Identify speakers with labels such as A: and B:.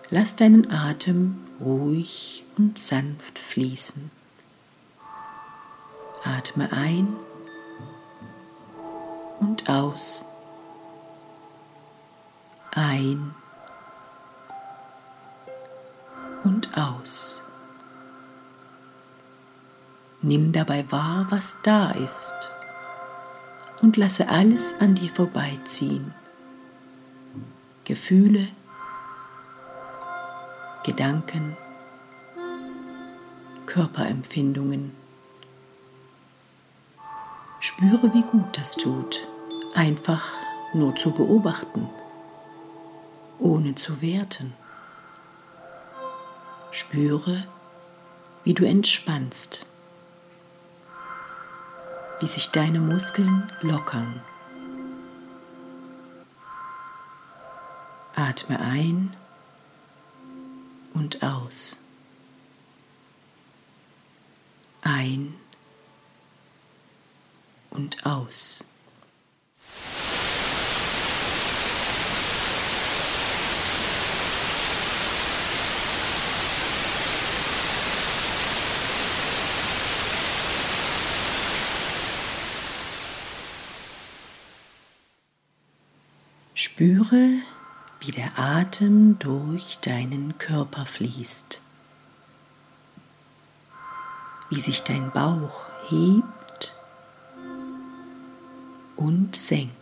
A: Lass deinen Atem ruhig und sanft fließen. Atme ein und aus. Ein und aus. Nimm dabei wahr, was da ist, und lasse alles an dir vorbeiziehen. Gefühle, Gedanken, Körperempfindungen. Spüre, wie gut das tut, einfach nur zu beobachten, ohne zu werten. Spüre, wie du entspannst, wie sich deine Muskeln lockern. Atme ein und aus. Ein und aus. Spüre, wie der Atem durch deinen Körper fließt, wie sich dein Bauch hebt und senkt.